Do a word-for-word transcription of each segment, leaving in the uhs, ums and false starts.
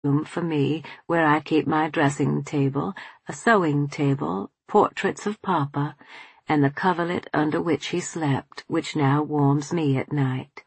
room for me where I keep my dressing table, a sewing table, portraits of Papa, and the coverlet under which he slept, which now warms me at night.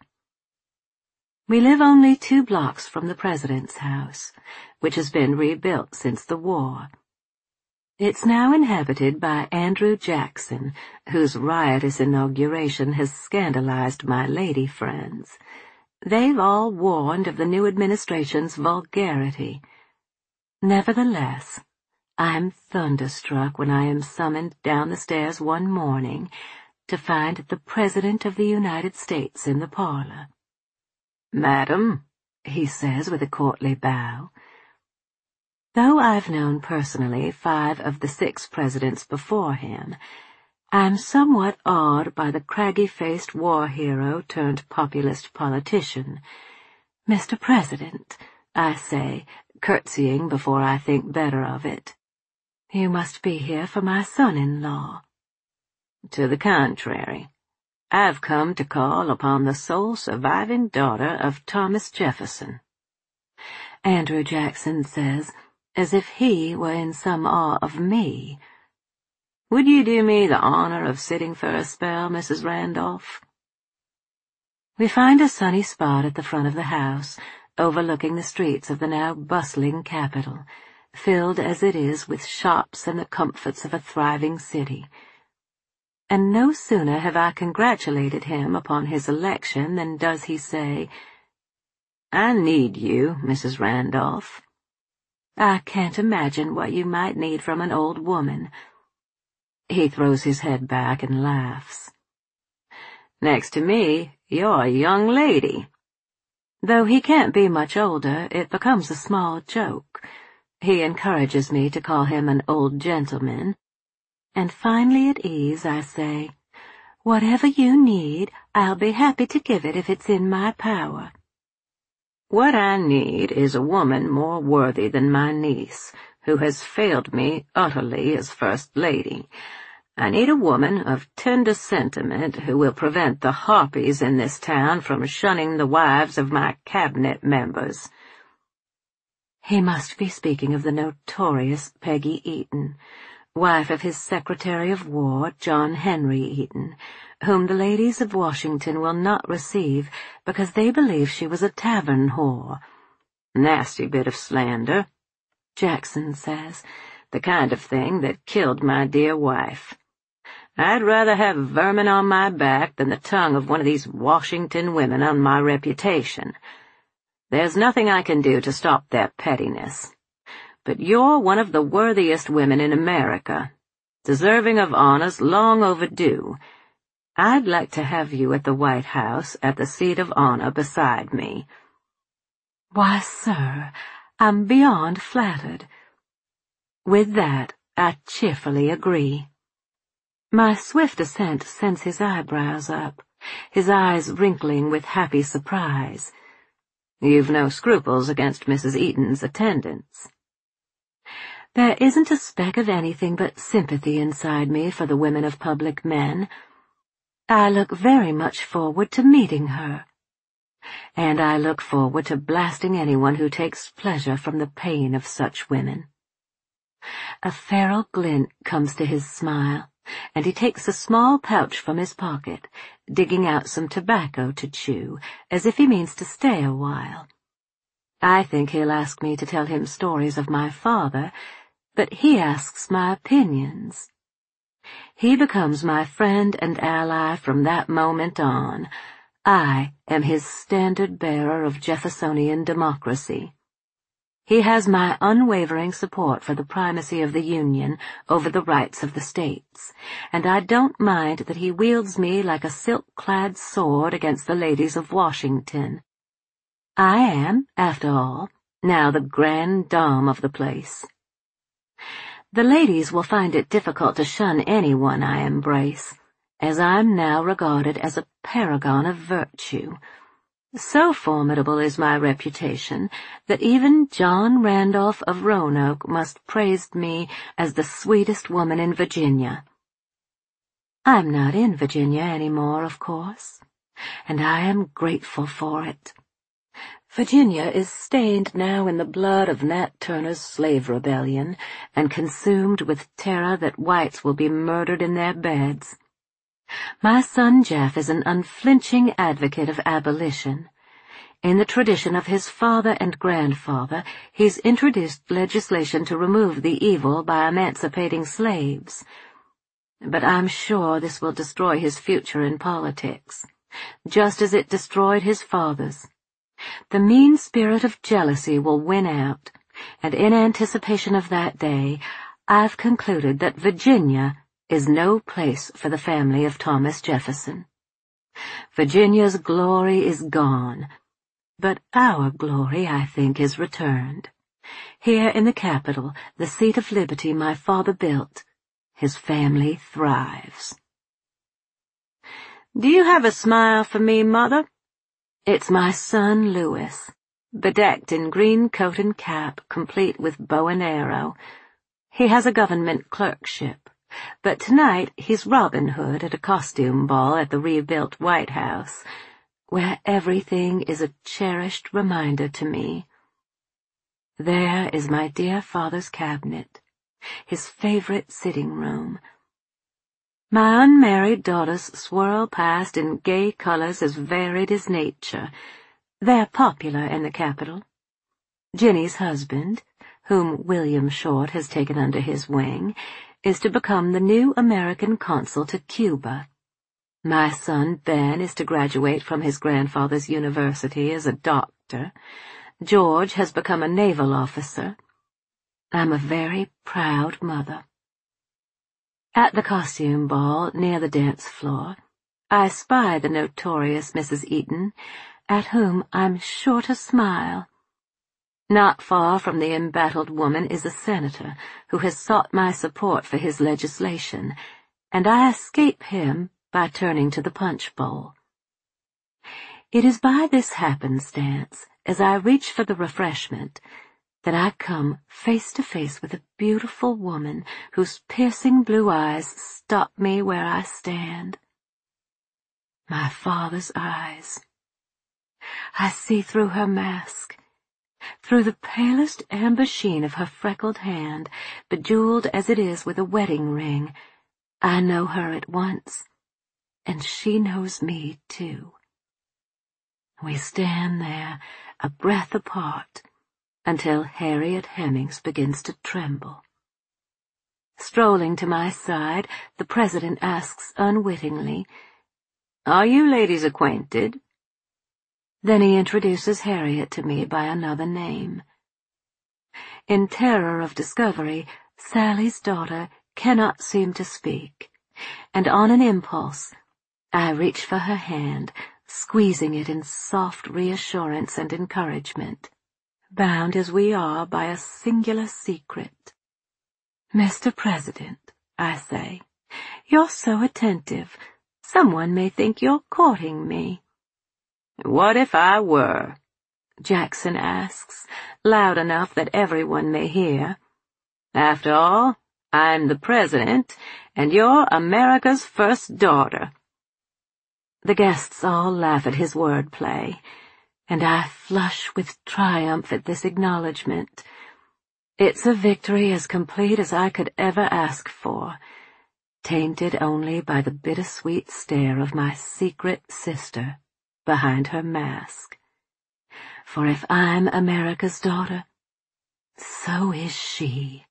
We live only two blocks from the President's house, which has been rebuilt since the war. It's now inhabited by Andrew Jackson, whose riotous inauguration has scandalized my lady friends. They've all warned of the new administration's vulgarity. Nevertheless, I'm thunderstruck when I am summoned down the stairs one morning to find the President of the United States in the parlor. "Madam," he says with a courtly bow. Though I've known personally five of the six presidents before him, I'm somewhat awed by the craggy-faced war hero turned populist politician. "Mister President," I say, curtsying before I think better of it, "you must be here for my son-in-law." "To the contrary. I've come to call upon the sole surviving daughter of Thomas Jefferson," Andrew Jackson says, as if he were in some awe of me. "Would you do me the honor of sitting for a spell, Missus Randolph?" We find a sunny spot at the front of the house, overlooking the streets of the now bustling capital, filled as it is with shops and the comforts of a thriving city. And no sooner have I congratulated him upon his election than does he say, "I need you, Missus Randolph." "I can't imagine what you might need from an old woman." He throws his head back and laughs. "Next to me, you're a young lady." Though he can't be much older, it becomes a small joke. He encourages me to call him an old gentleman. And finally at ease, I say, "Whatever you need, I'll be happy to give it if it's in my power." "What I need is a woman more worthy than my niece, who has failed me utterly as First Lady. I need a woman of tender sentiment who will prevent the harpies in this town from shunning the wives of my cabinet members." He must be speaking of the notorious Peggy Eaton, wife of his Secretary of War, John Henry Eaton, whom the ladies of Washington will not receive because they believe she was a tavern whore. "Nasty bit of slander," Jackson says, "the kind of thing that killed my dear wife. I'd rather have vermin on my back than the tongue of one of these Washington women on my reputation. There's nothing I can do to stop their pettiness. But you're one of the worthiest women in America, deserving of honors long overdue. I'd like to have you at the White House at the seat of honor beside me." "Why, sir, I'm beyond flattered." With that, I cheerfully agree. My swift assent sends his eyebrows up, his eyes wrinkling with happy surprise. "You've no scruples against Missus Eaton's attendance?" There isn't a speck of anything but sympathy inside me for the women of public men. I look very much forward to meeting her. And I look forward to blasting anyone who takes pleasure from the pain of such women. A feral glint comes to his smile, and he takes a small pouch from his pocket, digging out some tobacco to chew, as if he means to stay a while. I think he'll ask me to tell him stories of my father, but he asks my opinions. He becomes my friend and ally from that moment on. I am his standard-bearer of Jeffersonian democracy. He has my unwavering support for the primacy of the Union over the rights of the states, and I don't mind that he wields me like a silk-clad sword against the ladies of Washington. I am, after all, now the grande dame of the place. The ladies will find it difficult to shun anyone I embrace, as I'm now regarded as a paragon of virtue. So formidable is my reputation that even John Randolph of Roanoke must praise me as the sweetest woman in Virginia. I'm not in Virginia any more, of course, and I am grateful for it. Virginia is stained now in the blood of Nat Turner's slave rebellion and consumed with terror that whites will be murdered in their beds. My son Jeff is an unflinching advocate of abolition. In the tradition of his father and grandfather, he's introduced legislation to remove the evil by emancipating slaves. But I'm sure this will destroy his future in politics, just as it destroyed his father's. The mean spirit of jealousy will win out, and in anticipation of that day, I've concluded that Virginia is no place for the family of Thomas Jefferson. Virginia's glory is gone, but our glory, I think, is returned. Here in the capital, the seat of liberty my father built, his family thrives. Do you have a smile for me, Mother? It's my son Louis, bedecked in green coat and cap, complete with bow and arrow. He has a government clerkship, but tonight he's Robin Hood at a costume ball at the rebuilt White House, where everything is a cherished reminder to me. There is my dear father's cabinet, his favorite sitting room. My unmarried daughters swirl past in gay colors as varied as nature. They're popular in the capital. Jenny's husband, whom William Short has taken under his wing, is to become the new American consul to Cuba. My son Ben is to graduate from his grandfather's university as a doctor. George has become a naval officer. I'm a very proud mother. At the costume ball, near the dance floor, I spy the notorious Missus Eaton, at whom I'm sure to smile. Not far from the embattled woman is a senator who has sought my support for his legislation, and I escape him by turning to the punch bowl. It is by this happenstance, as I reach for the refreshment, that I come face to face with a beautiful woman whose piercing blue eyes stop me where I stand. My father's eyes. I see through her mask, through the palest amber sheen of her freckled hand, bejeweled as it is with a wedding ring. I know her at once, and she knows me too. We stand there, a breath apart, until Harriet Hemings begins to tremble. Strolling to my side, the President asks unwittingly, "Are you ladies acquainted?" Then he introduces Harriet to me by another name. In terror of discovery, Sally's daughter cannot seem to speak, and on an impulse, I reach for her hand, squeezing it in soft reassurance and encouragement, bound as we are by a singular secret. "Mister President," I say, "you're so attentive. Someone may think you're courting me." "What if I were?" Jackson asks, loud enough that everyone may hear. "After all, I'm the President, and you're America's first daughter." The guests all laugh at his wordplay, and I flush with triumph at this acknowledgment. It's a victory as complete as I could ever ask for, tainted only by the bittersweet stare of my secret sister behind her mask. For if I'm America's daughter, so is she.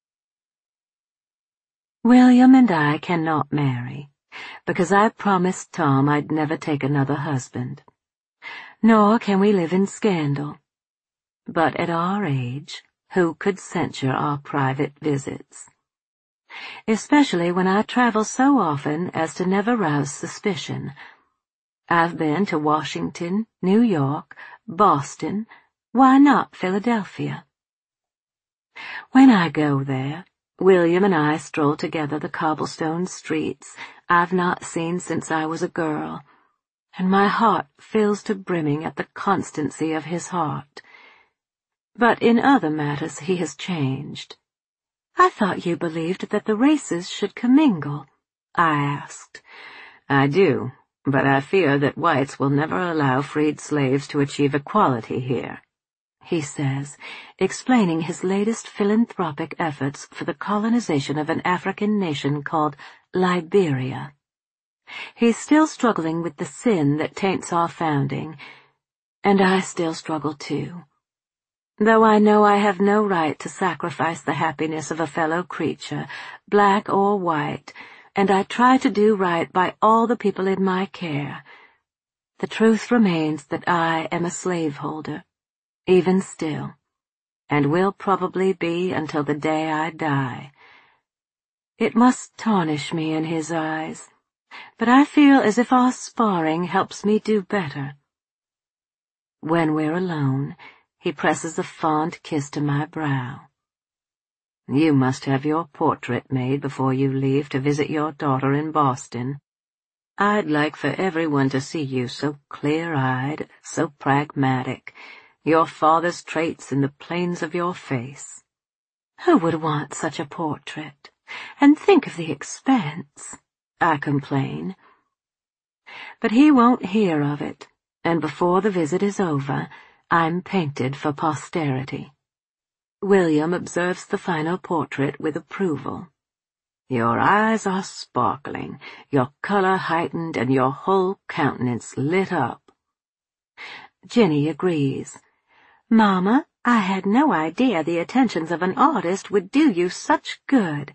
William and I cannot marry, because I promised Tom I'd never take another husband. Nor can we live in scandal. But at our age, who could censure our private visits? Especially when I travel so often as to never rouse suspicion. I've been to Washington, New York, Boston, why not Philadelphia? When I go there, William and I stroll together the cobblestone streets I've not seen since I was a girl, and my heart fills to brimming at the constancy of his heart. But in other matters he has changed. "I thought you believed that the races should commingle," I asked. "I do, But I fear that whites will never allow freed slaves to achieve equality here," he says, explaining his latest philanthropic efforts for the colonization of an African nation called Liberia. He's still struggling with the sin that taints our founding, and I still struggle too, though I know I have no right to sacrifice the happiness of a fellow creature, black or white, and I try to do right by all the people in my care. The truth remains that I am a slaveholder, even still, and will probably be until the day I die. It must tarnish me in his eyes, but I feel as if our sparring helps me do better. When we're alone, he presses a fond kiss to my brow. "You must have your portrait made before you leave to visit your daughter in Boston. I'd like for everyone to see you so clear-eyed, so pragmatic, your father's traits in the planes of your face." "Who would want such a portrait? And think of the expense," I complain. But he won't hear of it, and before the visit is over, I'm painted for posterity. William observes the final portrait with approval. "Your eyes are sparkling, your color heightened, and your whole countenance lit up." Jenny agrees. "Mama, I had no idea the attentions of an artist would do you such good."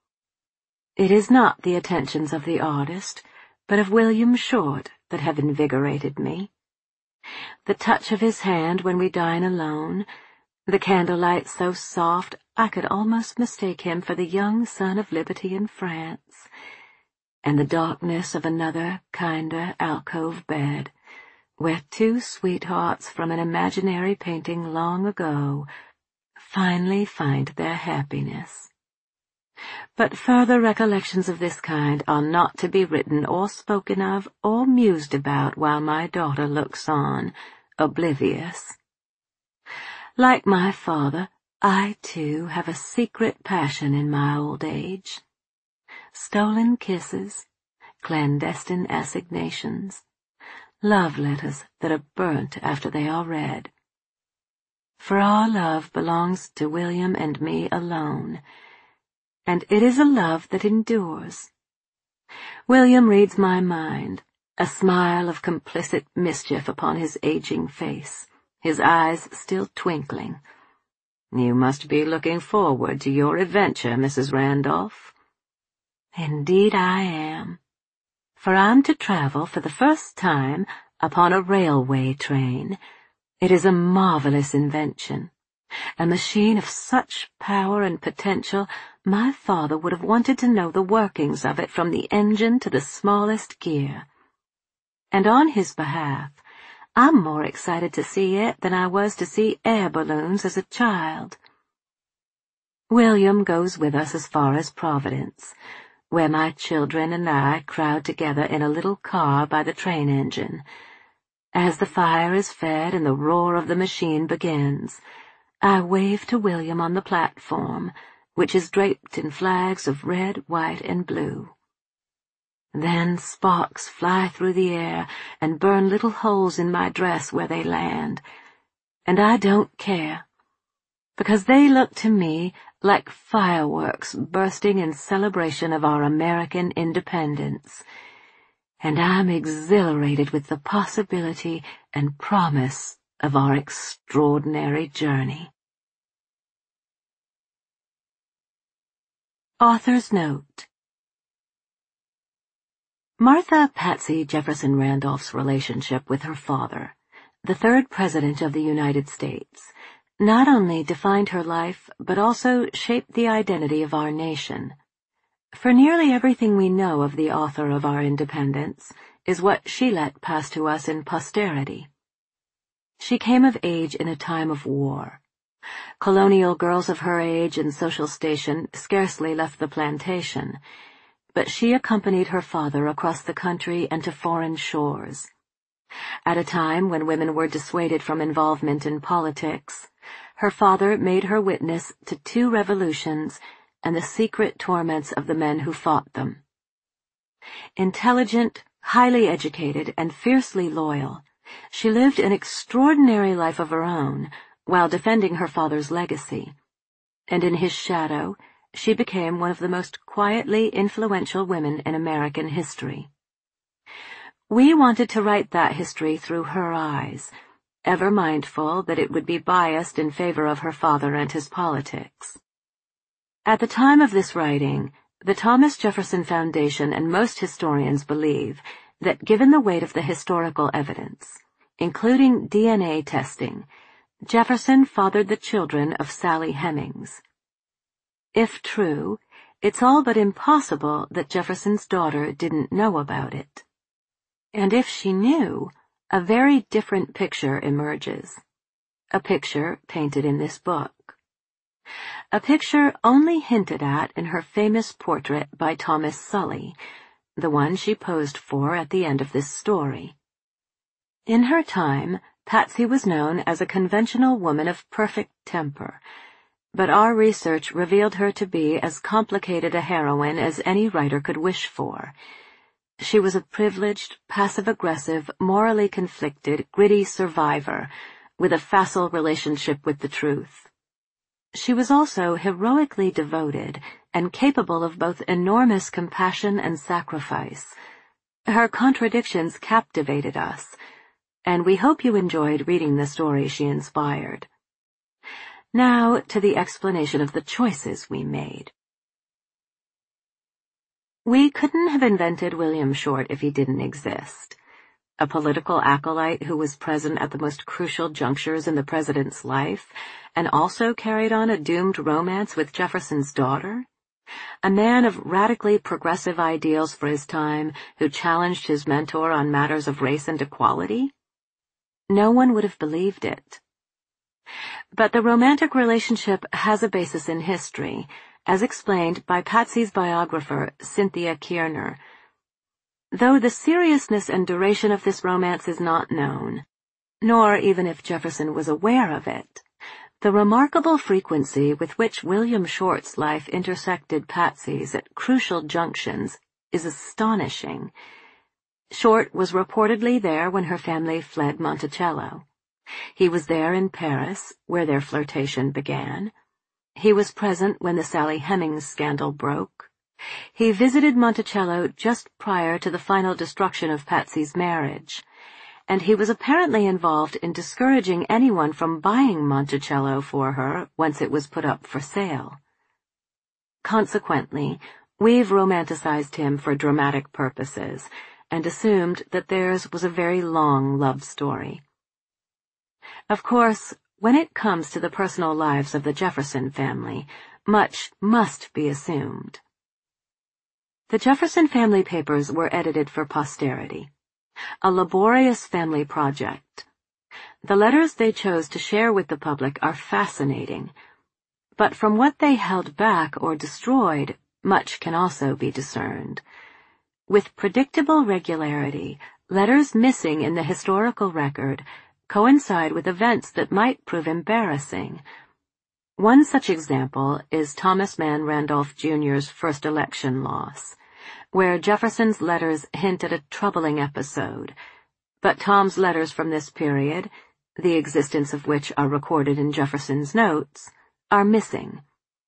It is not the attentions of the artist, but of William Short, that have invigorated me. The touch of his hand when we dine alone, the candlelight so soft I could almost mistake him for the young son of liberty in France, and the darkness of another, kinder alcove bed, where two sweethearts from an imaginary painting long ago finally find their happiness. But further recollections of this kind are not to be written or spoken of or mused about while my daughter looks on, oblivious. Like my father, I, too, have a secret passion in my old age. Stolen kisses, clandestine assignations, love letters that are burnt after they are read. For our love belongs to William and me alone, and it is a love that endures. William reads my mind, a smile of complicit mischief upon his aging face, his eyes still twinkling. "You must be looking forward to your adventure, Missus Randolph." "Indeed I am, for I'm to travel for the first time upon a railway train. It is a marvelous invention, a machine of such power and potential my father would have wanted to know the workings of it from the engine to the smallest gear. And on his behalf, I'm more excited to see it than I was to see air balloons as a child. William goes with us as far as Providence, where my children and I crowd together in a little car by the train engine. As the fire is fed and the roar of the machine begins, I wave to William on the platform, which is draped in flags of red, white, and blue. Then sparks fly through the air and burn little holes in my dress where they land, and I don't care, because they look to me like fireworks bursting in celebration of our American independence, and I'm exhilarated with the possibility and promise of our extraordinary journey. Author's Note: Martha Patsy Jefferson Randolph's relationship with her father, the third President of the United States, not only defined her life but also shaped the identity of our nation. For nearly everything we know of the author of our independence is what she let pass to us in posterity. She came of age in a time of war. Colonial girls of her age and social station scarcely left the plantation, but she accompanied her father across the country and to foreign shores. At a time when women were dissuaded from involvement in politics, her father made her witness to two revolutions and the secret torments of the men who fought them. Intelligent, Highly educated and fiercely loyal, she lived an extraordinary life of her own while defending her father's legacy, and in his shadow she became one of the most quietly influential women in American history. We wanted to write that history through her eyes, ever mindful that it would be biased in favor of her father and his politics. At the time of this writing, the Thomas Jefferson Foundation and most historians believe that given the weight of the historical evidence, including D N A testing, Jefferson fathered the children of Sally Hemings. If true, it's all but impossible that Jefferson's daughter didn't know about it. And if she knew, a very different picture emerges. A picture painted in this book. A picture only hinted at in her famous portrait by Thomas Sully, the one she posed for at the end of this story. In her time, Patsy was known as a conventional woman of perfect temper, but our research revealed her to be as complicated a heroine as any writer could wish for. She was a privileged, passive-aggressive, morally conflicted, gritty survivor with a facile relationship with the truth. She was also heroically devoted and capable of both enormous compassion and sacrifice. Her contradictions captivated us, and we hope you enjoyed reading the story she inspired. Now to the explanation of the choices we made. We couldn't have invented William Short if he didn't exist. A political acolyte who was present at the most crucial junctures in the president's life and also carried on a doomed romance with Jefferson's daughter? A man of radically progressive ideals for his time who challenged his mentor on matters of race and equality? No one would have believed it. But the romantic relationship has a basis in history, as explained by Patsy's biographer, Cynthia Kierner. Though the seriousness and duration of this romance is not known, nor even if Jefferson was aware of it, the remarkable frequency with which William Short's life intersected Patsy's at crucial junctions is astonishing. Short was reportedly there when her family fled Monticello. He was there in Paris, where their flirtation began. He was present when the Sally Hemings scandal broke. He visited Monticello just prior to the final destruction of Patsy's marriage, and he was apparently involved in discouraging anyone from buying Monticello for her once it was put up for sale. Consequently, we've romanticized him for dramatic purposes, and assumed that theirs was a very long love story. Of course, when it comes to the personal lives of the Jefferson family, much must be assumed. The Jefferson family papers were edited for posterity, a laborious family project. The letters they chose to share with the public are fascinating, but from what they held back or destroyed, much can also be discerned. With predictable regularity, letters missing in the historical record coincide with events that might prove embarrassing. One such example is Thomas Mann Randolph Junior's first election loss, where Jefferson's letters hint at a troubling episode, but Tom's letters from this period, the existence of which are recorded in Jefferson's notes, are missing.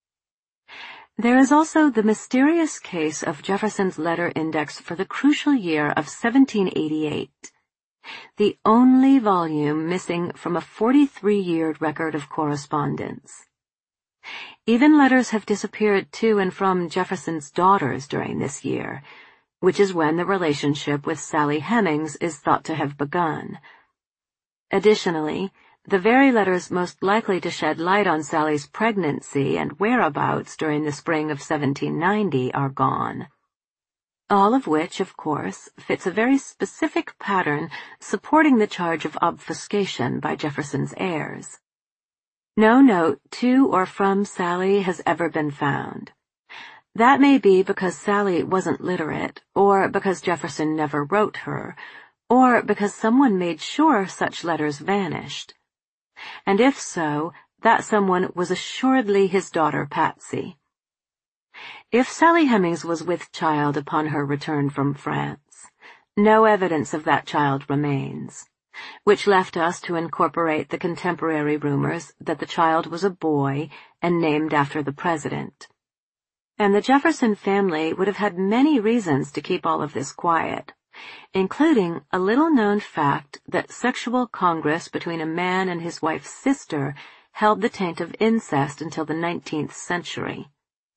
There is also the mysterious case of Jefferson's letter index for the crucial year of seventeen eighty-eight, the only volume missing from a forty-three-year record of correspondence. Even letters have disappeared to and from Jefferson's daughters during this year, which is when the relationship with Sally Hemings is thought to have begun. Additionally, the very letters most likely to shed light on Sally's pregnancy and whereabouts during the spring of seventeen ninety are gone. All of which, of course, fits a very specific pattern supporting the charge of obfuscation by Jefferson's heirs. No note to or from Sally has ever been found. That may be because Sally wasn't literate, or because Jefferson never wrote her, or because someone made sure such letters vanished. And if so, that someone was assuredly his daughter Patsy. If Sally Hemings was with child upon her return from France, no evidence of that child remains, which left us to incorporate the contemporary rumors that the child was a boy and named after the president. And the Jefferson family would have had many reasons to keep all of this quiet, including a little-known fact that sexual congress between a man and his wife's sister held the taint of incest until the nineteenth century.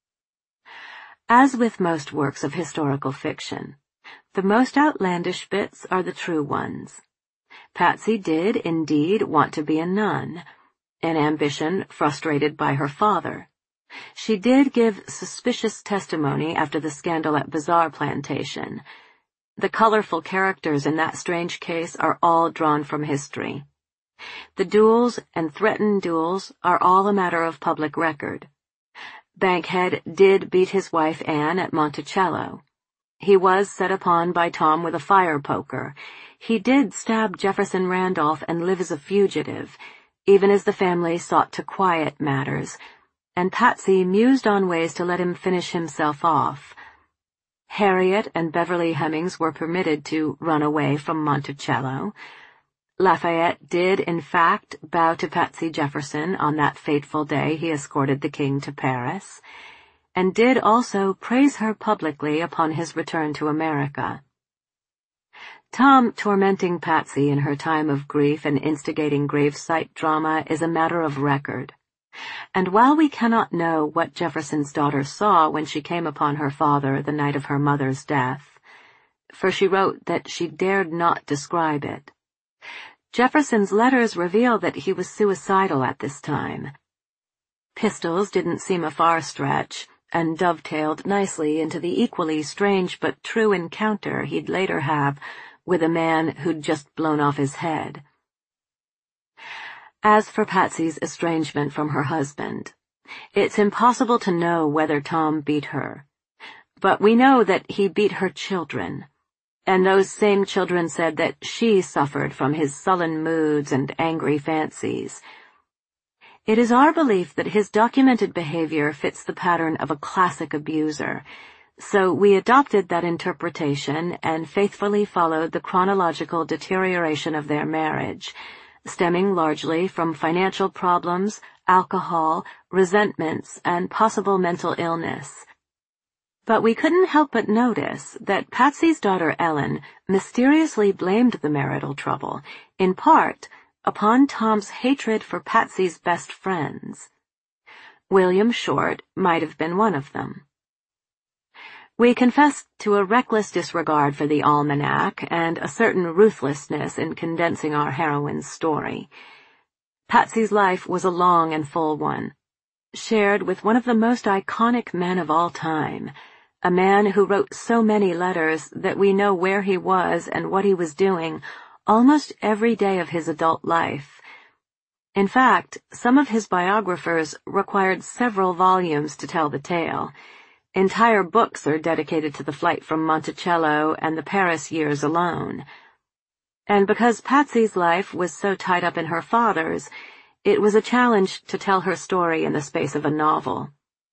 As with most works of historical fiction, the most outlandish bits are the true ones. Patsy did, indeed, want to be a nun, an ambition frustrated by her father. She did give suspicious testimony after the scandal at Bazaar Plantation. The colorful characters in that strange case are all drawn from history. The duels and threatened duels are all a matter of public record. Bankhead did beat his wife Anne at Monticello. He was set upon by Tom with a fire poker. He did stab Jefferson Randolph and live as a fugitive, even as the family sought to quiet matters, and Patsy mused on ways to let him finish himself off. Harriet and Beverly Hemings were permitted to run away from Monticello. Lafayette did, in fact, bow to Patsy Jefferson on that fateful day he escorted the king to Paris, and did also praise her publicly upon his return to America. Tom tormenting Patsy in her time of grief and instigating gravesite drama is a matter of record. And while we cannot know what Jefferson's daughter saw when she came upon her father the night of her mother's death, for she wrote that she dared not describe it, Jefferson's letters reveal that he was suicidal at this time. Pistols didn't seem a far stretch, and dovetailed nicely into the equally strange but true encounter he'd later have with a man who'd just blown off his head. As for Patsy's estrangement from her husband, it's impossible to know whether Tom beat her. But we know that he beat her children, and those same children said that she suffered from his sullen moods and angry fancies. It is our belief that his documented behavior fits the pattern of a classic abuser, so we adopted that interpretation and faithfully followed the chronological deterioration of their marriage, stemming largely from financial problems, alcohol, resentments, and possible mental illness. But we couldn't help but notice that Patsy's daughter Ellen mysteriously blamed the marital trouble, in part, upon Tom's hatred for Patsy's best friends. William Short might have been one of them. We confessed to a reckless disregard for the almanac and a certain ruthlessness in condensing our heroine's story. Patsy's life was a long and full one, shared with one of the most iconic men of all time, a man who wrote so many letters that we know where he was and what he was doing almost every day of his adult life. In fact, some of his biographers required several volumes to tell the tale. Entire books are dedicated to the flight from Monticello and the Paris years alone. And because Patsy's life was so tied up in her father's, it was a challenge to tell her story in the space of a novel.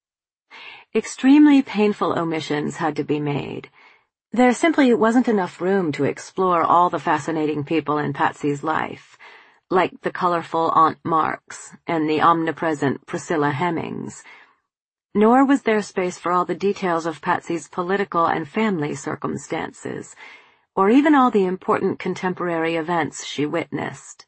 Extremely painful omissions had to be made. There simply wasn't enough room to explore all the fascinating people in Patsy's life, like the colorful Aunt Marks and the omnipresent Priscilla Hemings. Nor was there space for all the details of Patsy's political and family circumstances, or even all the important contemporary events she witnessed.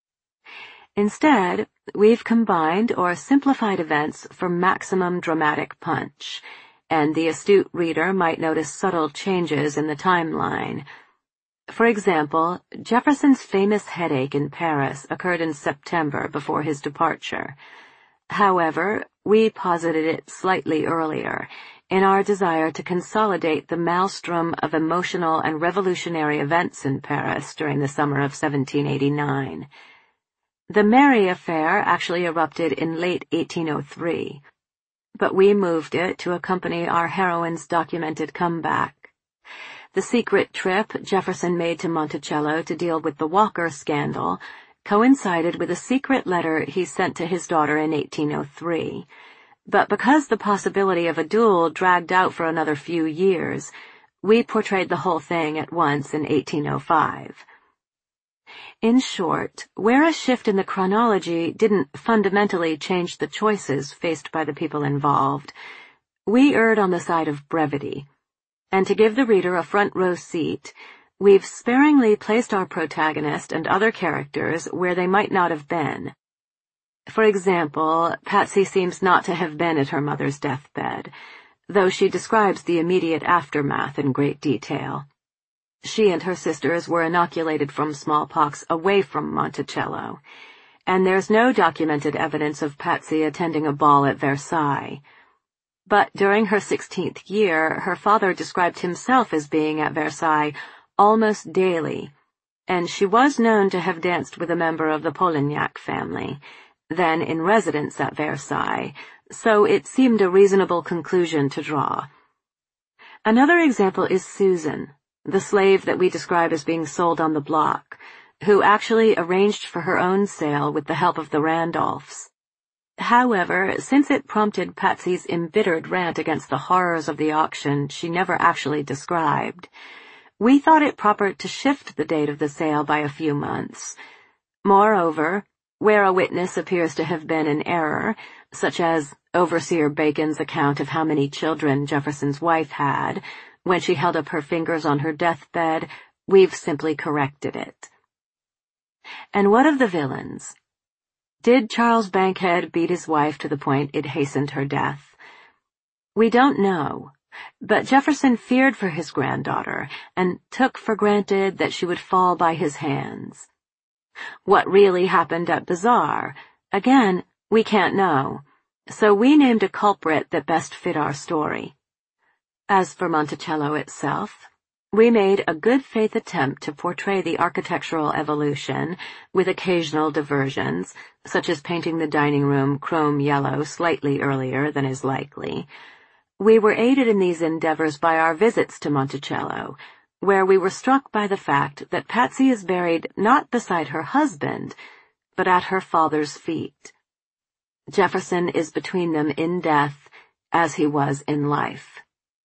Instead, we've combined or simplified events for maximum dramatic punch, and the astute reader might notice subtle changes in the timeline. For example, Jefferson's famous headache in Paris occurred in September before his departure. However, we posited it slightly earlier, in our desire to consolidate the maelstrom of emotional and revolutionary events in Paris during the summer of seventeen eighty-nine. The Mary affair actually erupted in late eighteen oh three, but we moved it to accompany our heroine's documented comeback. The secret trip Jefferson made to Monticello to deal with the Walker scandal coincided with a secret letter he sent to his daughter in eighteen oh three, but because the possibility of a duel dragged out for another few years, We portrayed the whole thing at once in eighteen oh five. In short, where a shift in the chronology didn't fundamentally change the choices faced by the people involved, we erred on the side of brevity, and to give the reader a front-row seat, we've sparingly placed our protagonist and other characters where they might not have been. For example, Patsy seems not to have been at her mother's deathbed, though she describes the immediate aftermath in great detail. She and her sisters were inoculated from smallpox away from Monticello, and there's no documented evidence of Patsy attending a ball at Versailles. But during her sixteenth year, her father described himself as being at Versailles almost daily, and she was known to have danced with a member of the Polignac family, then in residence at Versailles, so it seemed a reasonable conclusion to draw. Another example is Susan, the slave that we describe as being sold on the block, who actually arranged for her own sale with the help of the Randolphs. However, since it prompted Patsy's embittered rant against the horrors of the auction she never actually described, we thought it proper to shift the date of the sale by a few months. Moreover, where a witness appears to have been in error, such as Overseer Bacon's account of how many children Jefferson's wife had, when she held up her fingers on her deathbed, we've simply corrected it. And what of the villains? Did Charles Bankhead beat his wife to the point it hastened her death? We don't know, but Jefferson feared for his granddaughter and took for granted that she would fall by his hands. What really happened at Bazaar? Again, we can't know, so we named a culprit that best fit our story. As for Monticello itself, we made a good-faith attempt to portray the architectural evolution with occasional diversions, such as painting the dining room chrome yellow slightly earlier than is likely. We were aided in these endeavors by our visits to Monticello, where we were struck by the fact that Patsy is buried not beside her husband, but at her father's feet. Jefferson is between them in death, as he was in life.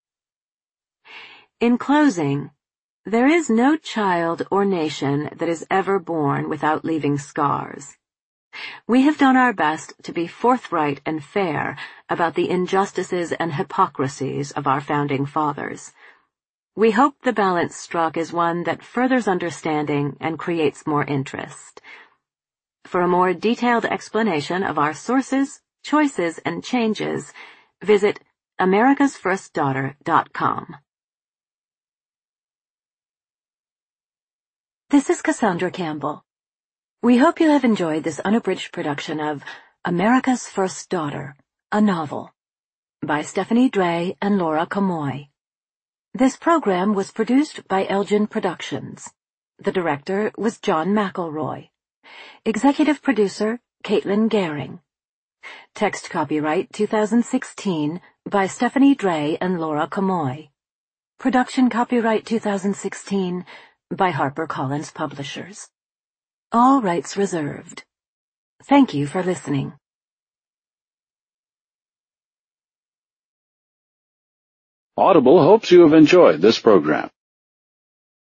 In closing, there is no child or nation that is ever born without leaving scars. We have done our best to be forthright and fair about the injustices and hypocrisies of our founding fathers. We hope the balance struck is one that furthers understanding and creates more interest. For a more detailed explanation of our sources, choices, and changes, visit americas first daughter dot com. This is Cassandra Campbell. We hope you have enjoyed this unabridged production of America's First Daughter, a novel, by Stephanie Dray and Laura Camoy. This program was produced by Elgin Productions. The director was John McElroy. Executive producer, Caitlin Gehring. Text copyright two thousand sixteen by Stephanie Dray and Laura Camoy. Production copyright two thousand sixteen by HarperCollins Publishers. All rights reserved. Thank you for listening. Audible hopes you have enjoyed this program.